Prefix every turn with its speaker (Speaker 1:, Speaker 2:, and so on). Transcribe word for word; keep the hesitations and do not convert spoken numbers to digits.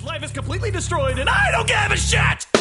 Speaker 1: life is completely destroyed, and I don't give a shit!